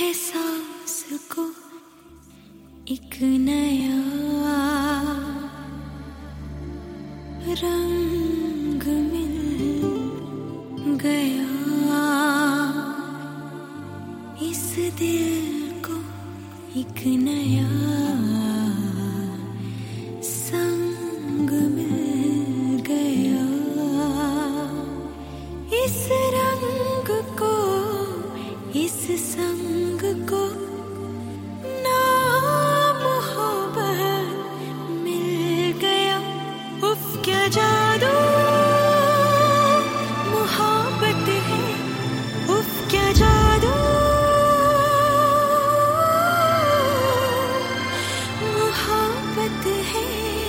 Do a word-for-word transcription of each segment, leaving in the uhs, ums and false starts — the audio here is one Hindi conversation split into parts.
एहसास को एक नया रंग मिल गया, इस दिल को एक नया संग मिल गया, इस रंग को इस संग को नाम मोहब्बत मिल गया। उफ क्या जादू मोहब्बत है, उफ क्या जादू मोहब्बत है।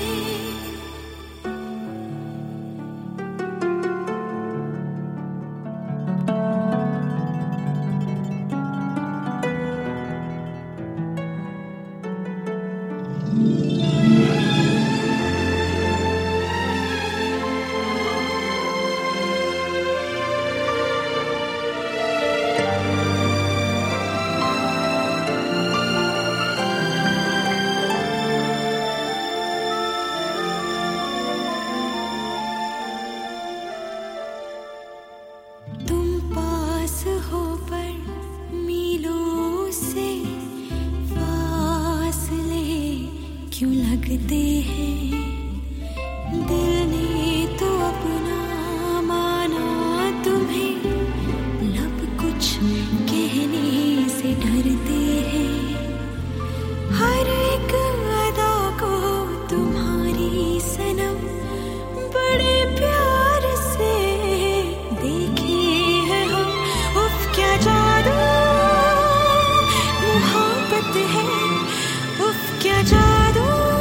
क्यों लगते हैं दिल ने तो अपना माना तुम्हें, लब कुछ कहने से डरते हैं, हर एक अदा को तुम्हारी सनम बड़े प्यार से देखे हैं हम। उफ क्या जादू मोहब्बत है, उफ क्या जादू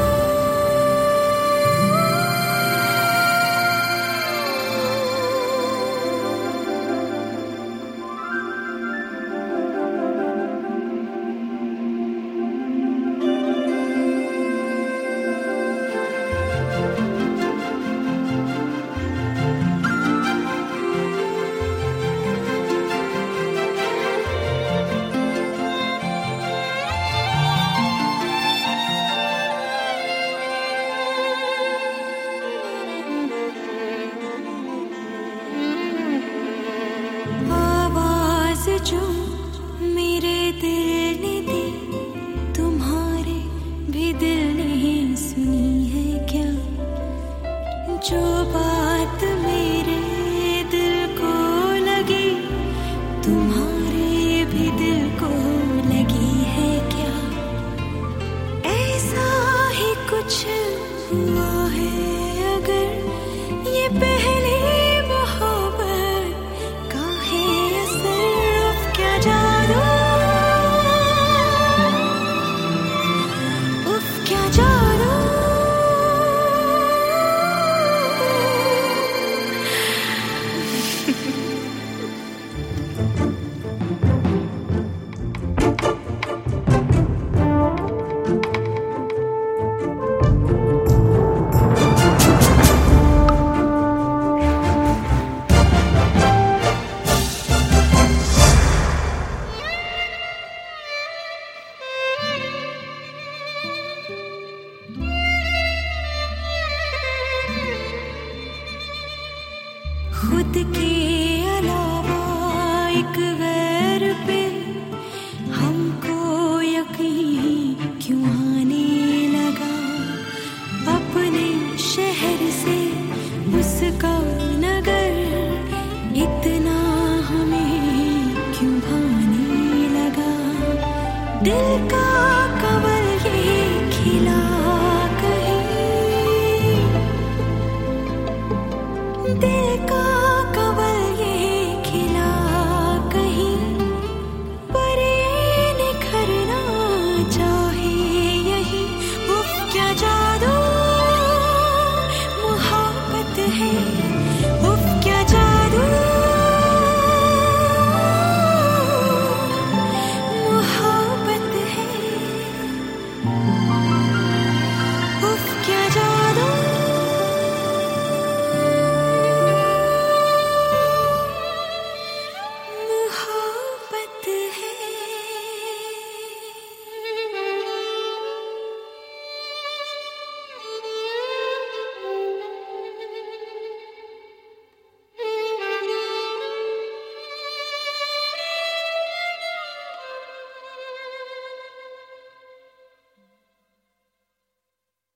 जो मेरे दिल ने दी, तुम्हारे भी दिल ने सुनी है क्या? जो बात मेरे दिल को लगी, तुम्हारे भी दिल को लगी है क्या? ऐसा ही कुछ हुआ है अगर ये पहले खुद के अलावा एक गैर पे हमको यकीन क्यों आने लगा? अपने शहर से उसका नगर इतना हमें क्यों भाने लगा? दिल का